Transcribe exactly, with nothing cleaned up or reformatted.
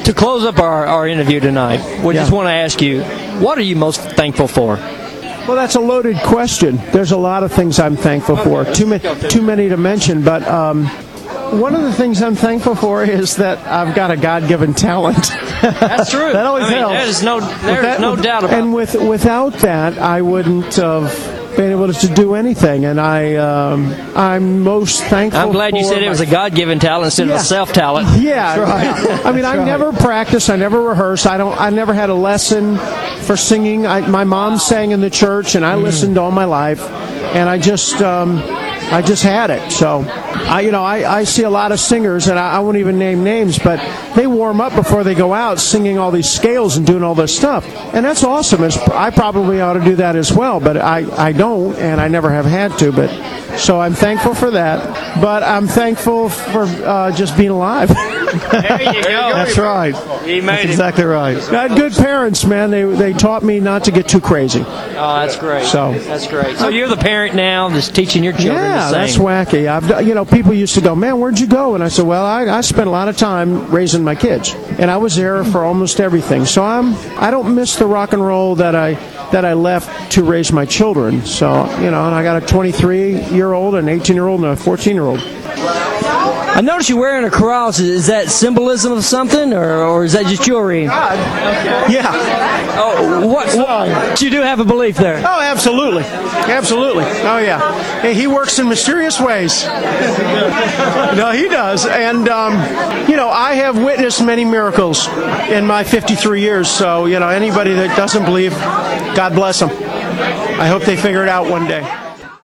To close up our, our interview tonight, we Yeah. just want to ask you, what are you most thankful for? Well, that's a loaded question. There's a lot of things I'm thankful for. Too, ma- too many to mention, but um, one of the things I'm thankful for is that I've got a God-given talent. That's true. That always I mean, helps. There's no, there's With no with- doubt about And with without that, I wouldn't have been able to do anything. And I, um, I'm most thankful. I'm glad you for said it my was a God-given talent instead Yeah. of a self-talent. Yeah, yeah. I mean, I never practiced. I never rehearsed. I don't. I never had a lesson for singing. I, my mom sang in the church, and I listened all my life. And I just, um, I just had it. So, I, you know, I, I see a lot of singers, and I, I won't even name names, but they warm up before they go out, singing all these scales and doing all this stuff, and that's awesome. It's, I probably ought to do that as well, but I, I don't, and I never have had to. But so I'm thankful for that. But I'm thankful for uh, just being alive. There you go. That's right. He made That's it. exactly right. I had good parents, man. They they taught me not to get too crazy. Oh, that's great. So- that's great. So you're the parent now that's teaching your children Yeah, to that's sing. wacky. I've done- you know, people used to go, "Man, where'd you go?" And I said, "Well, I, I spent a lot of time raising my kids, and I was there for almost everything. So I'm I don't miss the rock and roll that I that I left to raise my children. So you know, and I got a twenty-three year old, an eighteen year old, and a fourteen year old. I noticed you're wearing a cross. Is that symbolism of something, or, or is that just jewelry? Yeah. Oh, what, what? You do have a belief there. Oh, absolutely, absolutely. Oh yeah. Hey, he works in mysterious ways. No, he does, and um, you know, I have witnessed many miracles in my fifty-three years. So you know, anybody that doesn't believe, God bless them. I hope they figure it out one day.